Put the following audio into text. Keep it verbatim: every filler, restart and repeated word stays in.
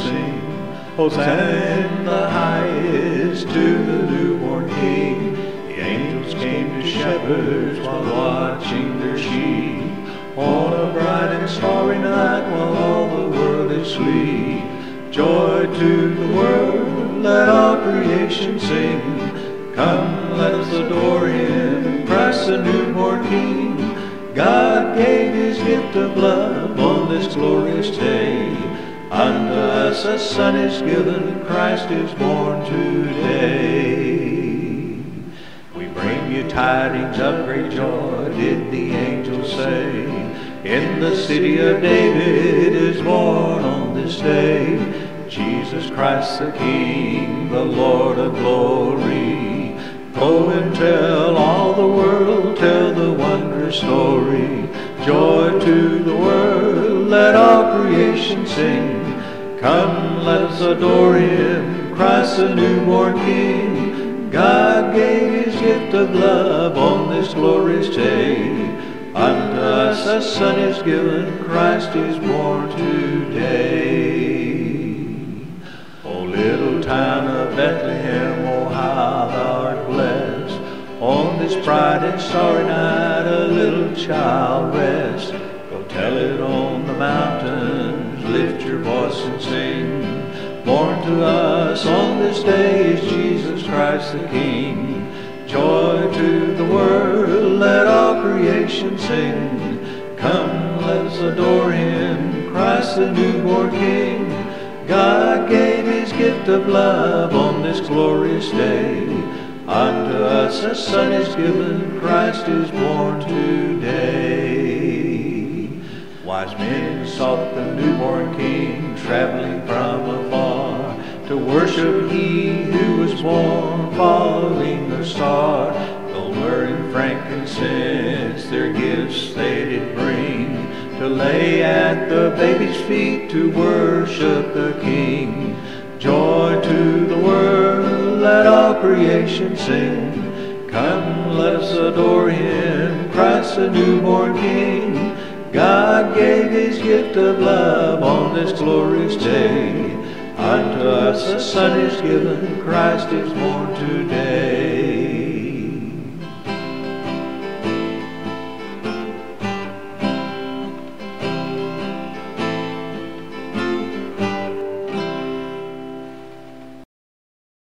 sing, Hosanna in the highest to the newborn King. The angels came to shepherds while watching their sheep, on a bright and starry night while all the world is asleep. Joy to the world, let all creation sing. Come, let us adore Him, Christ the newborn King. God gave His gift of love on this glorious day. Unto us a Son is given, Christ is born today. We bring you tidings of great joy, did the angels say. In the city of David is born on this day Jesus Christ the King, the Lord of glory. Go and tell all the world, tell the wondrous story. Joy to the world, let all creation sing. Come, let us adore Him, Christ the newborn King. God gave His gift of love on this glorious day. Unto us a Son is given, Christ is born today. O little town of Bethlehem, oh how thou art blessed. On this bright and starry night a little child rests. Go tell it on the mountains, lift your voice and sing. Born to us on this day is Jesus Christ the King. Joy to the world, let all creation sing. Come, let us adore Him, Christ the newborn King. God gave His gift of love on this glorious day. Unto us a Son is given, Christ is born today. Wise men sought the newborn King, traveling from afar, to worship He who was born, following the star. Gold, myrrh, and frankincense, their gifts they did bring, to lay at the baby's feet, to worship the King. Joy to the world, let all creation sing. Come, let us adore Him, Christ the newborn King. God gave His gift of love on this glorious day. Unto us a Son is given, Christ is born today.